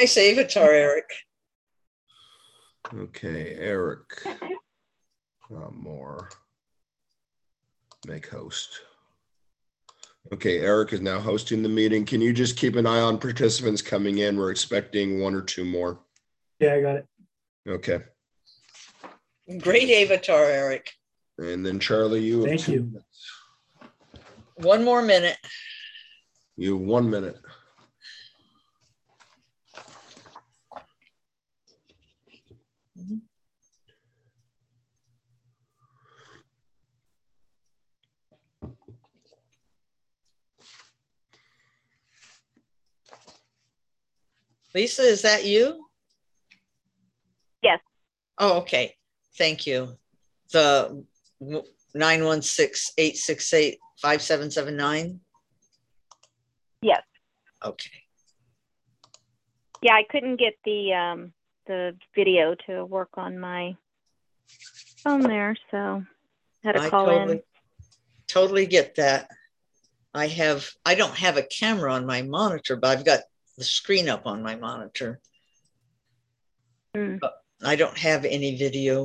Nice avatar, Eric. Okay, Eric. More. Make host. Okay, Eric is now hosting the meeting. Can you just keep an eye on participants coming in? We're expecting 1 or 2 more. Yeah, I got it. Okay. Great avatar, Eric. And then Charlie, you have Thank 2 you. minutes. 1 more minute. You have 1 minute. Lisa, is that you? Yes. Oh, okay. Thank you. The 916-868-5779. Yes. Okay. Yeah, I couldn't get the video to work on my phone there, so I had to call in. Totally get that. I don't have a camera on my monitor, but I've got the screen up on my monitor. I don't have any video.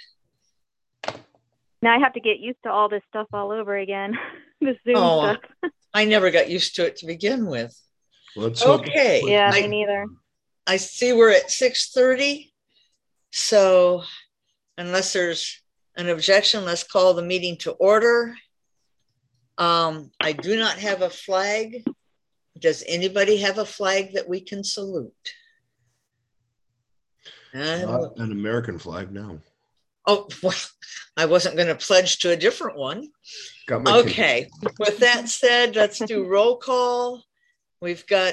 Now I have to get used to all this stuff all over again. The Zoom stuff. I never got used to it to begin with. Let's okay. Yeah, me neither. I see we're at 6:30. So unless there's an objection, let's call the meeting to order. I do not have a flag. Does anybody have a flag that we can salute? Not an American flag, no. Oh, well, I wasn't going to pledge to a different one. Okay. With that said, let's do roll call. We've got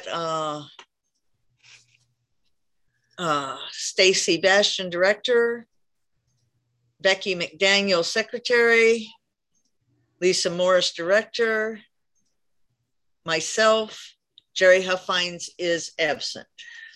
Stacy Bastian, Director, Becky McDaniel, Secretary, Lisa Morris, Director, myself, Jerry Huffines is absent.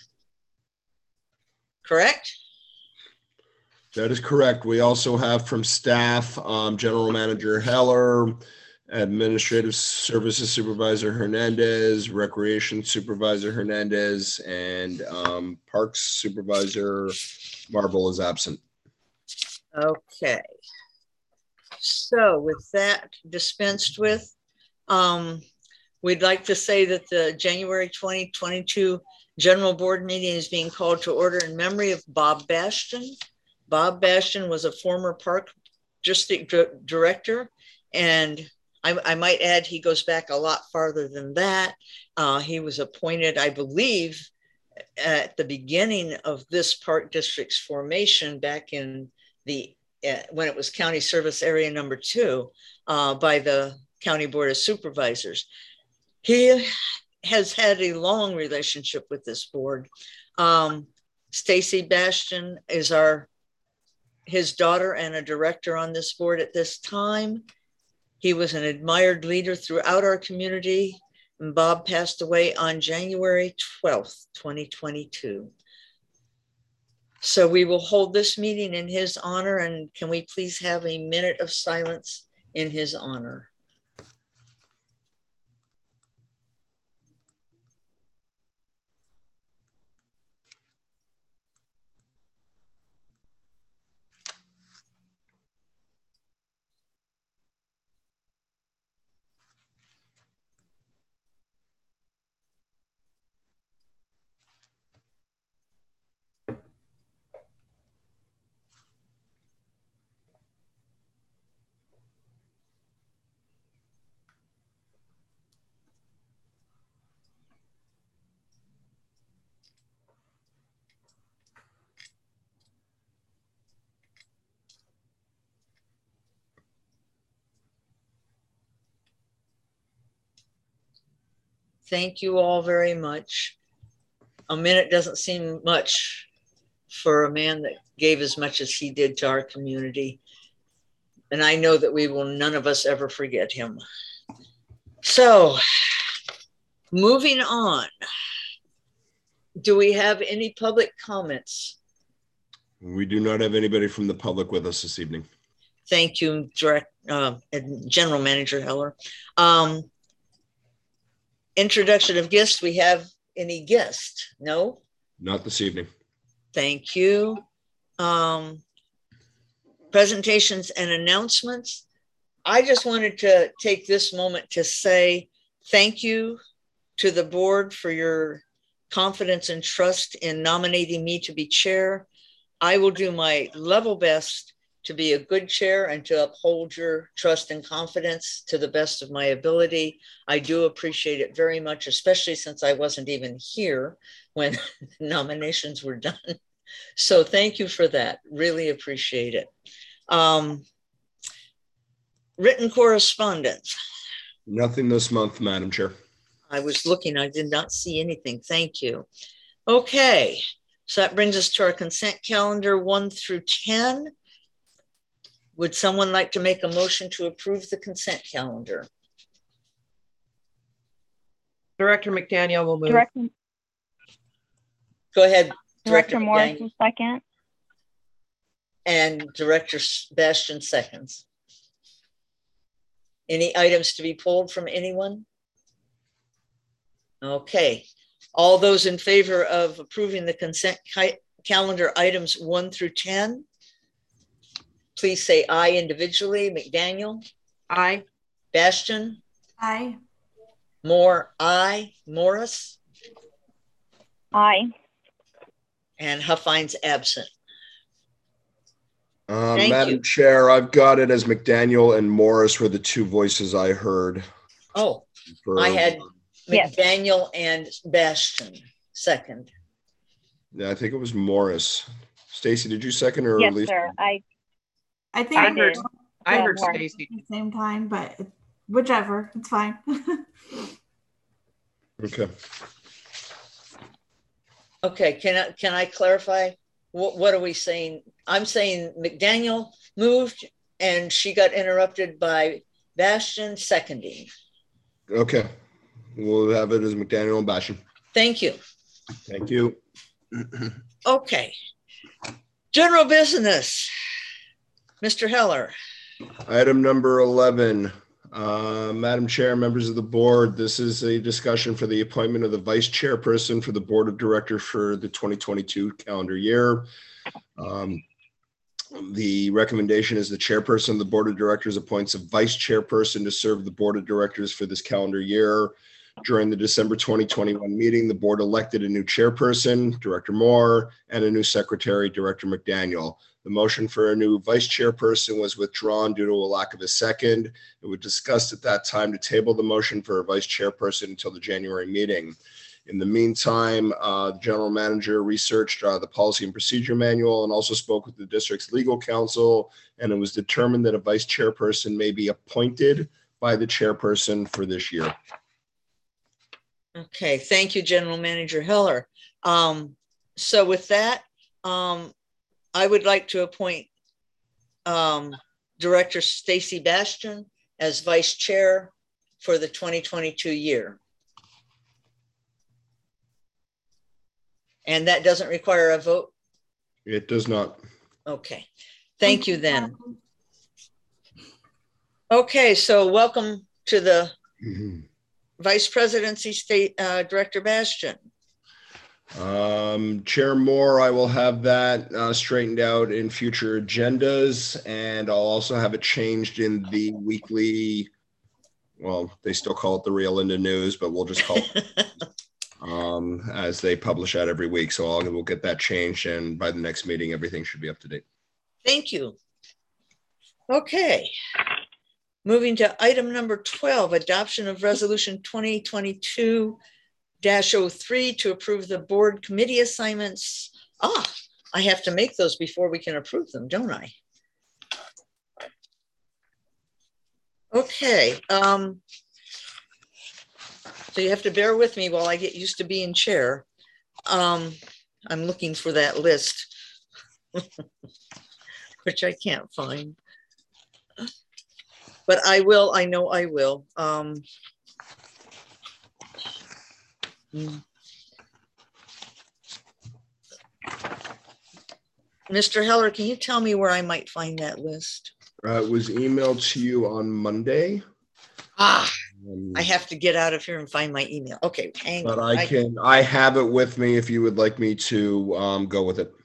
Correct? That is correct. We also have from staff, General Manager Heller, Administrative Services Supervisor Hernandez, Recreation Supervisor Hernandez, and Parks Supervisor Marble is absent. Okay. So with that dispensed with, we'd like to say that the January 2022 General Board meeting is being called to order in memory of Bob Bastian. Bob Bastian was a former Park District Director, and I might add he goes back a lot farther than that. He was appointed, I believe, at the beginning of this Park District's formation back in the when it was County Service Area Number 2 by the County Board of Supervisors. He has had a long relationship with this board. Stacy Bastian is his daughter and a director on this board at this time. He was an admired leader throughout our community. And Bob passed away on January 12th, 2022. So we will hold this meeting in his honor, and can we please have a minute of silence in his honor? Thank you all very much. A minute doesn't seem much for a man that gave as much as he did to our community. And I know that we will none of us ever forget him. So, moving on. Do we have any public comments? We do not have anybody from the public with us this evening. Thank you, General Manager Heller. Introduction of guests. We have any guests? No? Not this evening. Thank you. Presentations and announcements. I just wanted to take this moment to say thank you to the board for your confidence and trust in nominating me to be chair. I will do my level best to be a good chair and to uphold your trust and confidence to the best of my ability. I do appreciate it very much, especially since I wasn't even here when nominations were done. So thank you for that. Really appreciate it. Written correspondence. Nothing this month, Madam Chair. I was looking, I did not see anything. Thank you. Okay, so that brings us to our consent calendar 1 through 10. Would someone like to make a motion to approve the consent calendar? Director McDaniel will move. Go ahead. Director Morris will second. And Director Bastian seconds. Any items to be pulled from anyone? Okay. All those in favor of approving the consent calendar items 1 through 10, please say aye individually. McDaniel? Aye. Bastian? Aye. Moore? Aye. Morris? Aye. And Huffine's absent. Thank Madam you. Chair, I've got it as McDaniel and Morris were the two voices I heard. Oh, I had McDaniel and Bastian second. Yeah, I think it was Morris. Stacy, did you second or Yes, Lisa? sir. I think I heard, did. I heard Morris. Stacy. at the same time, but whichever, it's fine. Okay. Okay, can I clarify? What are we saying? I'm saying McDaniel moved and she got interrupted by Bastian seconding. Okay. We'll have it as McDaniel and Bastian. Thank you. Thank you. Okay. General business. Mr. Heller. Item number 11. Madam Chair, members of the board, this is a discussion for the appointment of the vice chairperson for the board of directors for the 2022 calendar year. The recommendation is the chairperson of the board of directors appoints a vice chairperson to serve the board of directors for this calendar year. During the December 2021 meeting, the board elected a new chairperson, Director Moore, and a new secretary, Director McDaniel. The motion for a new vice chairperson was withdrawn due to a lack of a second. It was discussed at that time to table the motion for a vice chairperson until the January meeting. In the meantime, the general manager researched the policy and procedure manual and also spoke with the district's legal counsel, and it was determined that a vice chairperson may be appointed by the chairperson for this year. Okay, thank you, General Manager Heller. So with that, I would like to appoint Director Stacy Bastian as vice chair for the 2022 year. And that doesn't require a vote? It does not. Okay, thank you then. Okay, so welcome to the Vice Presidency State Director Bastian. Chair Moore, I will have that straightened out in future agendas, and I'll also have it changed in the weekly, well, they still call it the Rio Linda News, but we'll just call it as they publish that every week. So we'll get that changed, and by the next meeting, everything should be up to date. Thank you. Okay. Moving to item number 12, adoption of resolution 2022-03 to approve the board committee assignments. I have to make those before we can approve them, don't I? Okay. So you have to bear with me while I get used to being chair. I'm looking for that list, which I can't find. But I will, I know I will. Mr. Heller, can you tell me where I might find that list? It was emailed to you on Monday. I have to get out of here and find my email. Okay, hang But on. I have it with me if you would like me to go with it.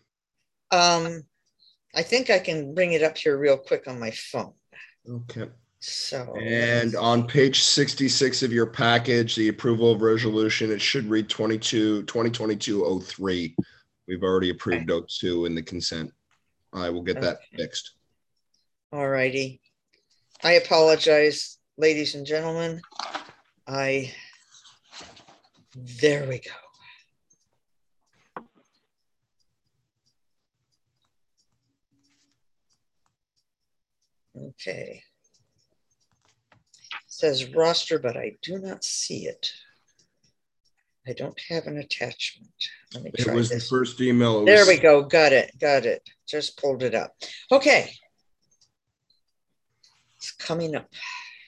I think I can bring it up here real quick on my phone. Okay. So, And on page 66 of your package, the approval of resolution, it should read 2022-03. We've already approved 02 in the consent. I will get that fixed. all righty. I apologize, ladies and gentlemen. There we go. Okay. It says roster, but I do not see it. I don't have an attachment. Let me try It was this. the first email. There we go. Got it. Just pulled it up. Okay. It's coming up.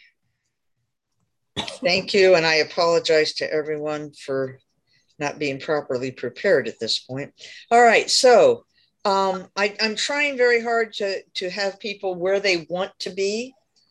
Thank you. And I apologize to everyone for not being properly prepared at this point. All right. So I'm trying very hard to have people where they want to be.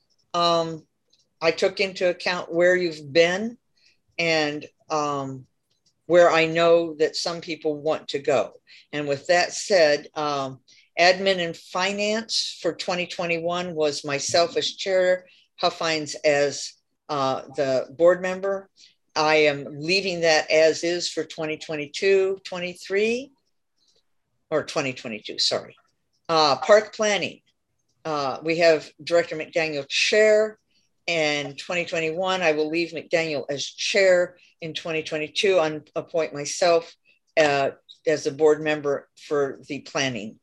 I took into account where you've been and where I know that some people want to go. And with that said, admin and finance for 2021 was myself as chair, Huffines as the board member. I am leaving that as is for 2022, 23, or 2022, sorry. Park planning, we have Director McDaniel chair, and 2021, I will leave McDaniel as chair. In 2022, I appoint myself as a board member for the planning.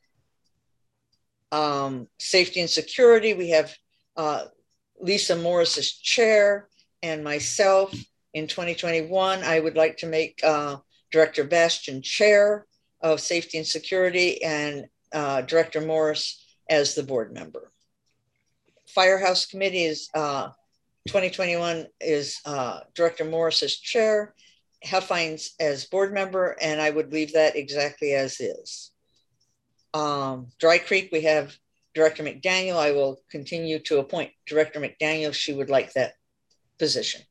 Safety and security, we have Lisa Morris as chair and myself. In 2021, I would like to make Director Bastian chair of safety and security and Director Morris as the board member. Firehouse committee is 2021 is Director Morris as chair, Huffines as board member, and I would leave that exactly as is. Dry Creek, we have Director McDaniel. I will continue to appoint Director McDaniel if she would like that position.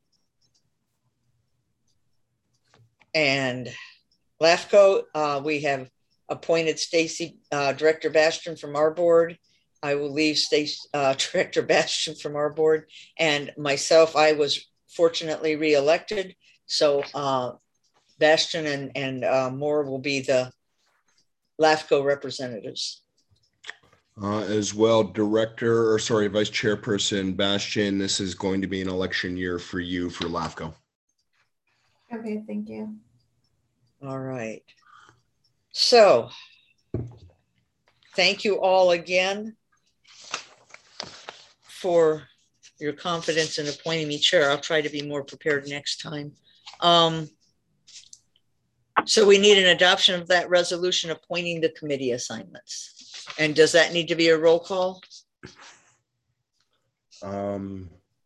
And LAFCO, we have appointed Stacy, Director Bastian from our board. I will leave Director Bastian from our board, and myself, I was fortunately reelected. So Bastian and Moore will be the LAFCO representatives. As well, Vice Chairperson Bastian, this is going to be an election year for you for LAFCO. Okay, thank you. All right. So thank you all again for your confidence in appointing me chair. I'll try to be more prepared next time. So we need an adoption of that resolution appointing the committee assignments. And does that need to be a roll call? Hang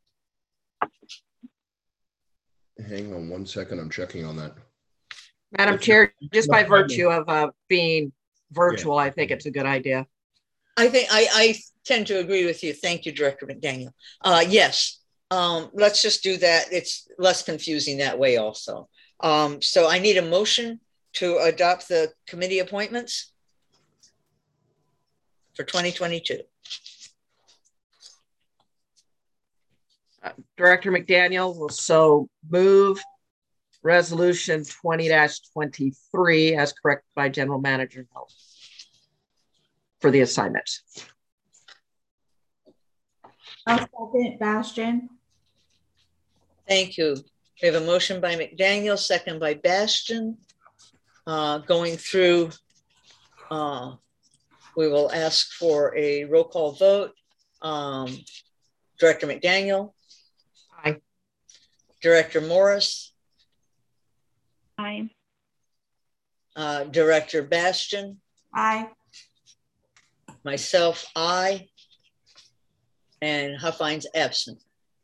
on one second. I'm checking on that. Madam Chair, just by virtue of being virtual, I think it's a good idea. I think I tend to agree with you. Thank you, Director McDaniel. Yes, let's just do that. It's less confusing that way also. So I need a motion to adopt the committee appointments for 2022. Director McDaniel will so move resolution 20-23 as corrected by General Manager Hill for the assignments. I'll second Bastian. Thank you. We have a motion by McDaniel, second by Bastian. Going through, we will ask for a roll call vote. Director McDaniel. Aye. Director Morris. Aye. Director Bastian. Aye. Myself, aye. And Huffines absent.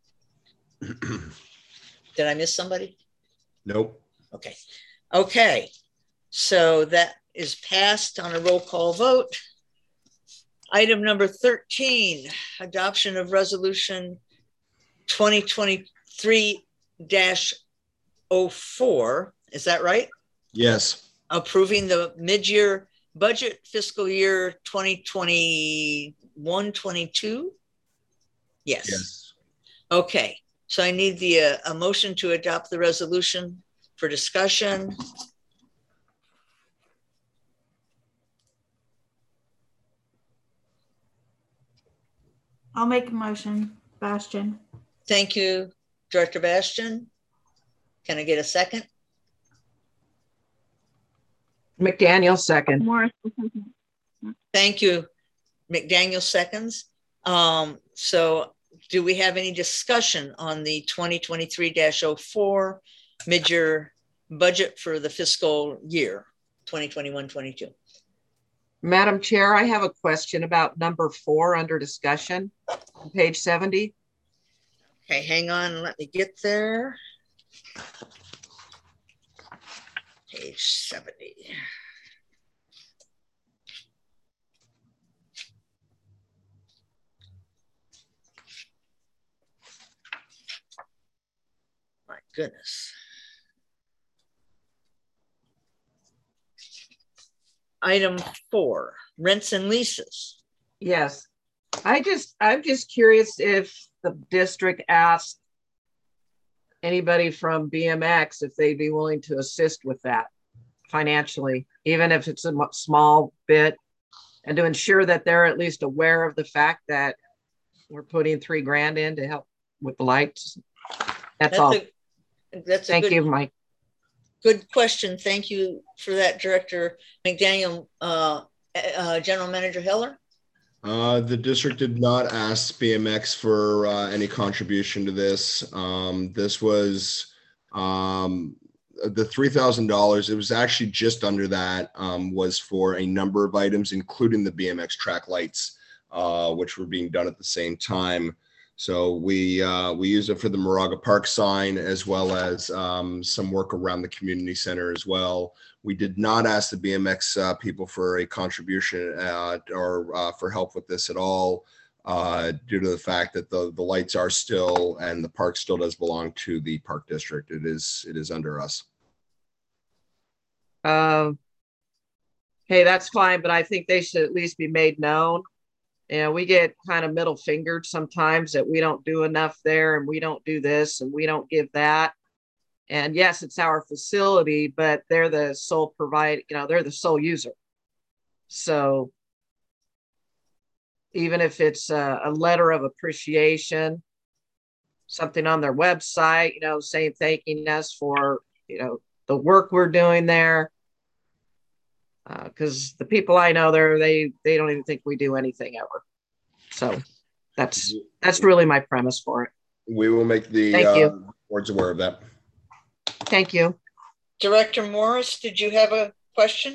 Did I miss somebody? Nope. Okay. Okay. So that is passed on a roll call vote. Item number 13, adoption of resolution 2023 2023-04, is that right? Yes. Approving the mid-year budget fiscal year 2021-22? Yes. Yes. Okay, so I need a motion to adopt the resolution for discussion. I'll make a motion, Bastian. Thank you, Director Bastian. Can I get a second? McDaniel, second. Morris. Thank you, McDaniel, seconds. So do we have any discussion on the 2023-04 mid-year budget for the fiscal year 2021-22? Madam Chair, I have a question about number 4 under discussion on page 70. Okay, hang on, let me get there. Page 70. My goodness. Item 4, rents and leases. Yes, I'm just curious if the district asked anybody from BMX if they'd be willing to assist with that financially, even if it's a small bit, and to ensure that they're at least aware of the fact that we're putting $3,000 in to help with the lights. That's all. Thank you, Mike. Good question. Thank you for that, Director McDaniel. General Manager Heller? The district did not ask BMX for any contribution to this. This was the $3,000. It was actually just under that, was for a number of items, including the BMX track lights, which were being done at the same time. So we use it for the Moraga Park sign, as well as some work around the community center as well. We did not ask the BMX people for a contribution or for help with this at all, due to the fact that the lights are still, and the park still does belong to the park district. It is under us. Hey, that's fine, but I think they should at least be made known. You know, we get kind of middle fingered sometimes that we don't do enough there, and we don't do this and we don't give that. And yes, it's our facility, but they're the sole provider, you know, they're the sole user. So even if it's a letter of appreciation, something on their website, you know, saying, thanking us for, you know, the work we're doing there. Because the people I know there, they don't even think we do anything ever. So that's really my premise for it. We will make the boards aware of that. Thank you. Director Morris, did you have a question?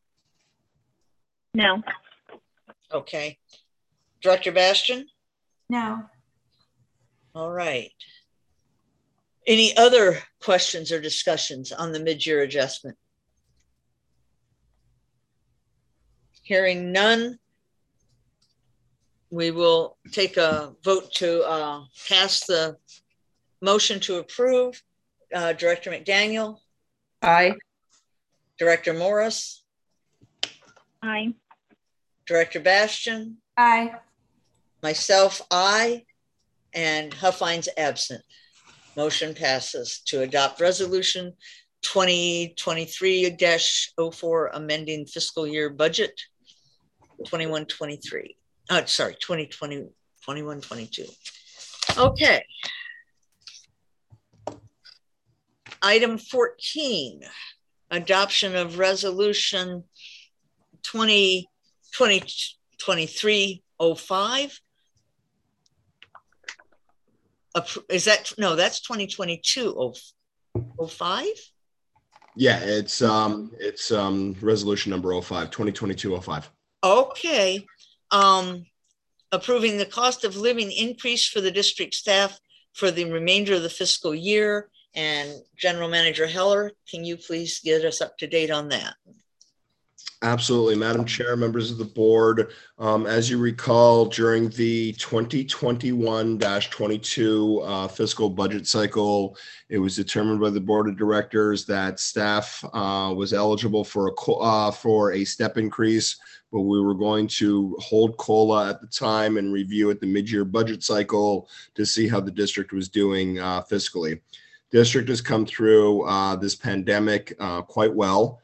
No. Okay. Director Bastian? No. All right. Any other questions or discussions on the mid-year adjustment? Hearing none, we will take a vote to pass the motion to approve. Director McDaniel? Aye. Director Morris? Aye. Director Bastian? Aye. Myself, aye. And Huffines absent. Motion passes to adopt resolution 2023-04, amending fiscal year budget 21-23. Sorry, 21-22. Okay. Item 14, adoption of resolution 2023-05. Is that, no, that's 2022-05? Yeah, it's resolution number 05, 2022-05. Okay. Approving the cost of living increase for the district staff for the remainder of the fiscal year. And General Manager Heller, can you please get us up to date on that? Absolutely. Madam Chair, members of the board, as you recall, during the 2021-22 fiscal budget cycle, it was determined by the board of directors that staff was eligible for a step increase, but we were going to hold COLA at the time and review at the mid-year budget cycle to see how the district was doing fiscally. District has come through this pandemic quite well.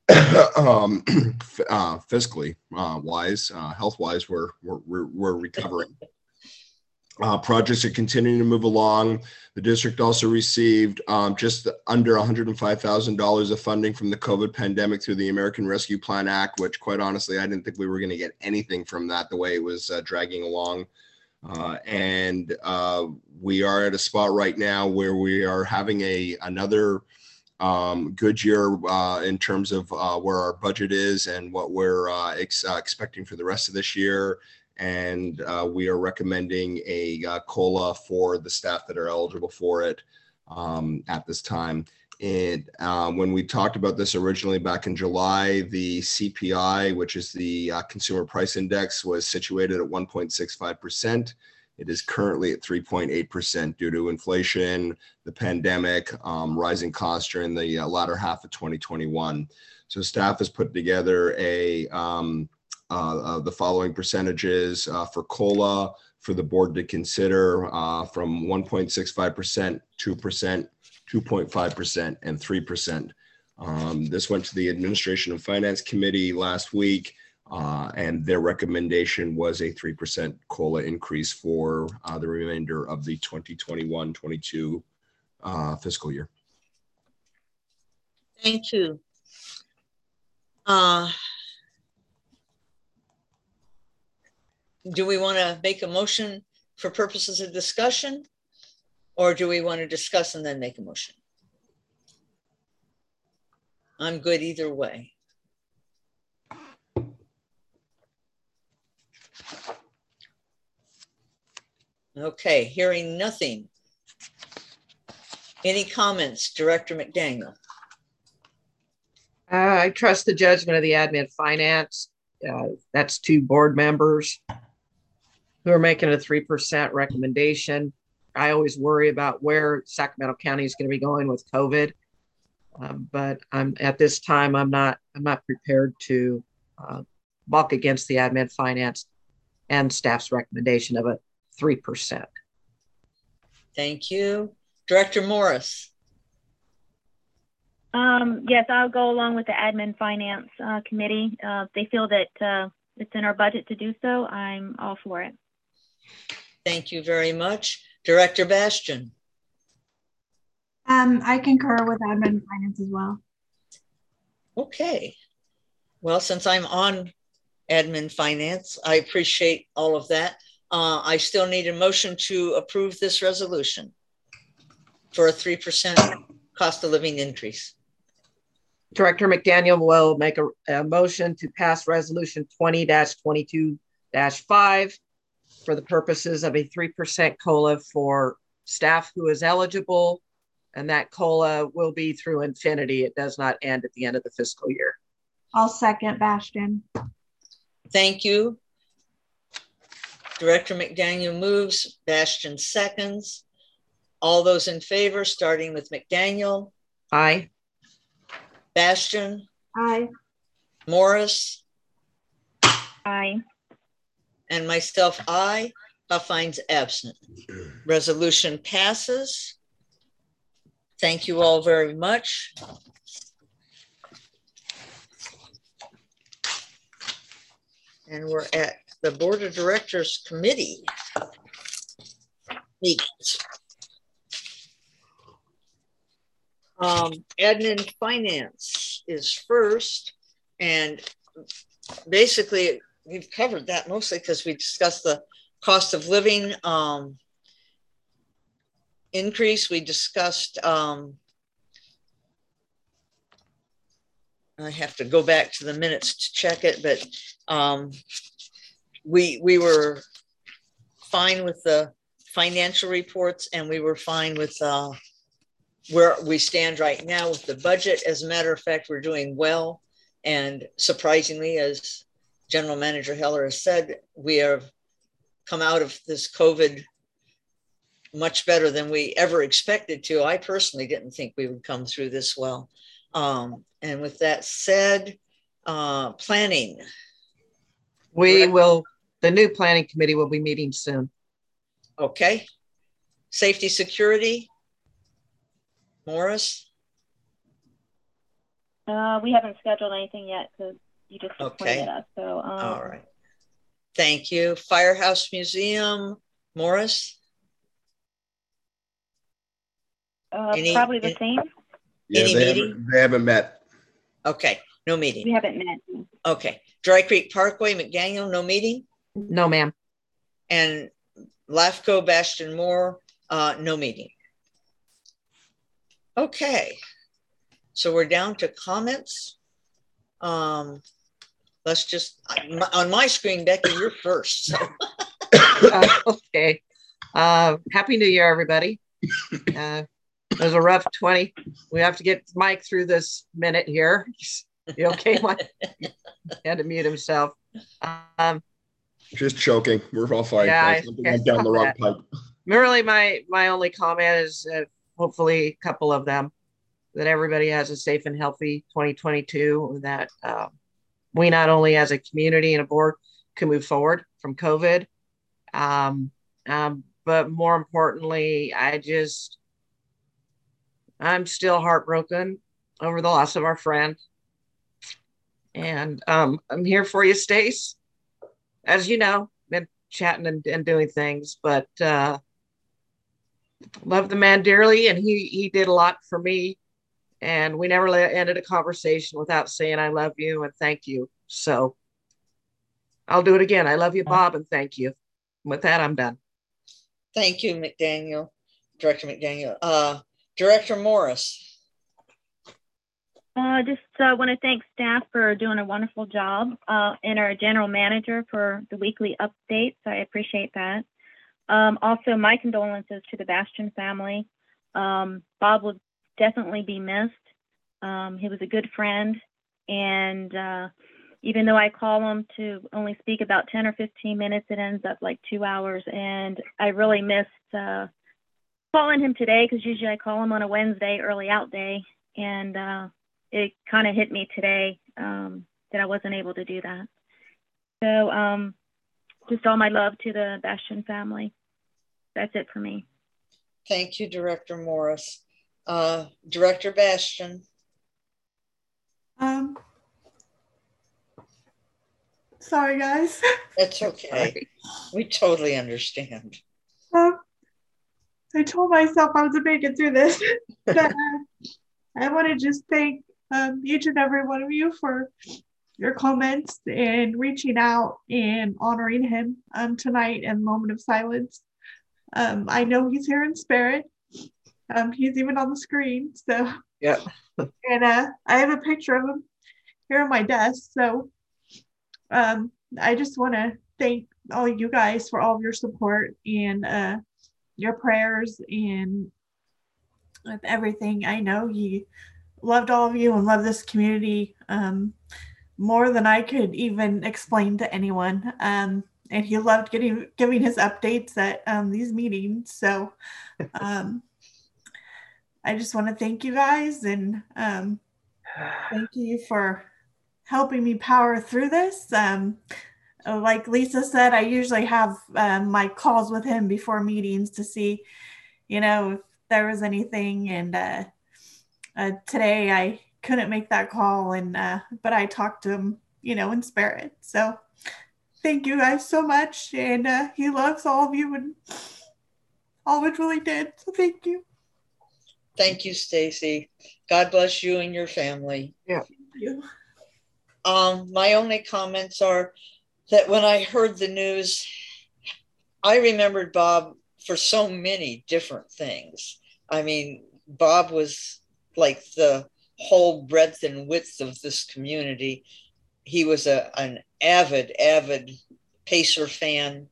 Fiscally wise, health wise, we're recovering. Projects are continuing to move along. The district also received just under $105,000 of funding from the COVID pandemic through the American Rescue Plan Act, which quite honestly, I didn't think we were going to get anything from that the way it was dragging along. And we are at a spot right now where we are having another good year in terms of where our budget is and what we're expecting for the rest of this year. And we are recommending a COLA for the staff that are eligible for it at this time. When we talked about this originally back in July, the CPI, which is the Consumer Price Index, was situated at 1.65%. It is currently at 3.8% due to inflation, the pandemic, rising costs during the latter half of 2021. So staff has put together the following percentages for COLA for the board to consider from 1.65%, 2%, 2.5%, and 3%. This went to the Administration and Finance Committee last week. And their recommendation was a 3% COLA increase for the remainder of the 2021-22 fiscal year. Thank you. Do we want to make a motion for purposes of discussion, or do we want to discuss and then make a motion? I'm good either way. Okay, hearing nothing. Any comments, Director McDaniel? I trust the judgment of the admin finance. That's 2 board members who are making a 3% recommendation. I always worry about where Sacramento County is going to be going with COVID, but at this time I'm not prepared to balk against the admin finance and staff's recommendation of a 3%. Thank you. Director Morris? Yes, I'll go along with the admin finance committee. If they feel that it's in our budget to do so, I'm all for it. Thank you very much. Director Bastian? I concur with admin finance as well. Okay. Well, since I'm on admin finance, I appreciate all of that. I still need a motion to approve this resolution for a 3% cost of living increase. Director McDaniel will make a motion to pass resolution 20-22-5 for the purposes of a 3% COLA for staff who is eligible. And that COLA will be through infinity. It does not end at the end of the fiscal year. I'll second Bastian. Thank you. Director McDaniel moves, Bastian seconds. All those in favor, starting with McDaniel. Aye. Bastian. Aye. Morris. Aye. And myself, aye. Huffines absent. Resolution passes. Thank you all very much. And we're at the Board of Directors Committee meetings. Admin finance is first, and basically we've covered that mostly because we discussed the cost of living increase. We discussed, I have to go back to the minutes to check it, but we were fine with the financial reports, and we were fine with where we stand right now with the budget. As a matter of fact, we're doing well And surprisingly, as General Manager Heller has said, we have come out of this COVID much better than we ever expected to. I personally didn't think we would come through this well. And with that said, planning. The new planning committee will be meeting soon. Okay. Safety security. Morris? We haven't scheduled anything yet because you just appointed us. So, all right. Thank you. Firehouse Museum, Morris? Probably the same. Yeah, Any meeting? They haven't met. Okay, no meeting. We haven't met. Okay. Dry Creek Parkway, McDaniel, no meeting? No, ma'am. And LAFCO, Bastion Moore, no meeting. Okay. So we're down to comments. Let's just, on my screen, Becky, you're first. So. Okay. Happy New Year, everybody. It was a rough 20. We have to get Mike through this minute here. You okay, Mike? He had to mute himself. Just choking. We're all fine. Yeah, went down the wrong pipe. Really, my only comment is hopefully a couple of them, that everybody has a safe and healthy 2022, that we not only as a community and a board can move forward from COVID, but more importantly, I'm still heartbroken over the loss of our friend. And I'm here for you, Stace. As you know, been chatting and doing things, but love the man dearly, and he did a lot for me. And we never ended a conversation without saying, I love you and thank you. So I'll do it again. I love you, Bob, and thank you. With that, I'm done. Thank you, McDaniel, Director McDaniel. Director Morris. Just want to thank staff for doing a wonderful job, and our general manager for the weekly updates. I appreciate that. Also, my condolences to the Bastion family. Bob will definitely be missed. He was a good friend, and even though I call him to only speak about 10 or 15 minutes, it ends up like 2 hours, and I really missed calling him today, because usually I call him on a Wednesday, early out day, and it kind of hit me today that I wasn't able to do that. So just all my love to the Bastion family. That's it for me. Thank you, Director Morris. Director Bastion. Sorry, guys. That's okay. Sorry. We totally understand. I told myself I was going to make it through this. But, I want to just thank each and every one of you for your comments and reaching out and honoring him tonight in Moment of Silence. I know he's here in spirit. He's even on the screen. So yeah. And I have a picture of him here on my desk. So I just want to thank all you guys for all of your support and your prayers and with everything. I know he loved all of you and loved this community more than I could even explain to anyone. And he loved giving his updates at these meetings. So I just want to thank you guys and thank you for helping me power through this. Like Lisa said, I usually have my calls with him before meetings to see, if there was anything. And today I couldn't make that call, but I talked to him, in spirit. So thank you guys so much. And he loves all of you and all of it really did. So thank you. Thank you, Stacy. God bless you and your family. Yeah. Thank you. My only comments are that when I heard the news, I remembered Bob for so many different things. I mean, Bob was like the whole breadth and width of this community. He was an avid Pacer fan.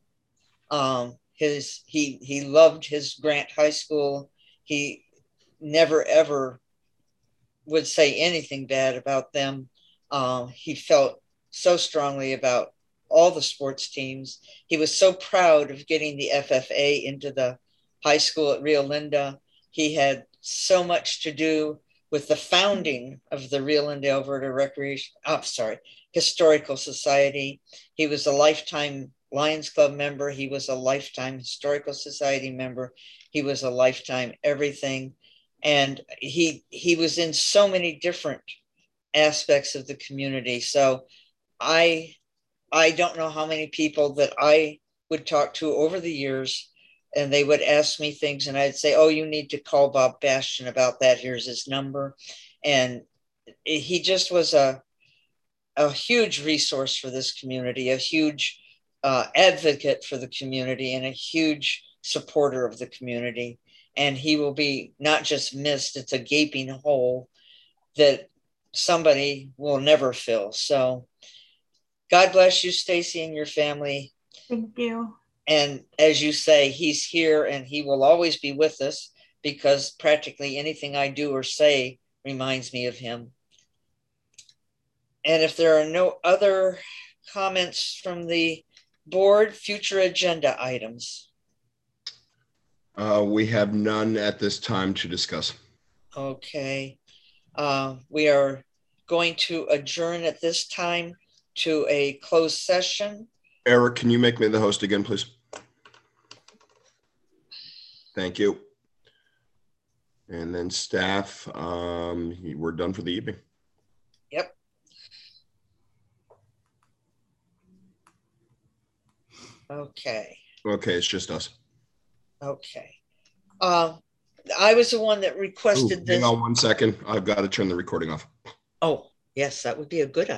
He loved his Grant High School. He never ever would say anything bad about them. He felt so strongly about all the sports teams. He was so proud of getting the FFA into the high school at Rio Linda. He had so much to do with the founding of the Rio Linda Alberta Historical Society. He was a lifetime Lions Club member. He was a lifetime Historical Society member. He was a lifetime everything. And he was in so many different aspects of the community. So I don't know how many people that I would talk to over the years, and they would ask me things, and I'd say, oh, you need to call Bob Bastian about that. Here's his number. And he just was a huge resource for this community, a huge advocate for the community, and a huge supporter of the community. And he will be not just missed, it's a gaping hole that somebody will never fill. So God bless you, Stacy, and your family. Thank you. And as you say, he's here and he will always be with us, because practically anything I do or say reminds me of him. And if there are no other comments from the board, future agenda items. We have none at this time to discuss. Okay. We are going to adjourn at this time to a closed session. Eric, can you make me the host again, please? Thank you. And then staff, we're done for the evening. Yep. Okay. Okay, it's just us. Okay. I was the one that requested this. Hang on 1 second. I've got to turn the recording off. Oh, yes, that would be a good idea.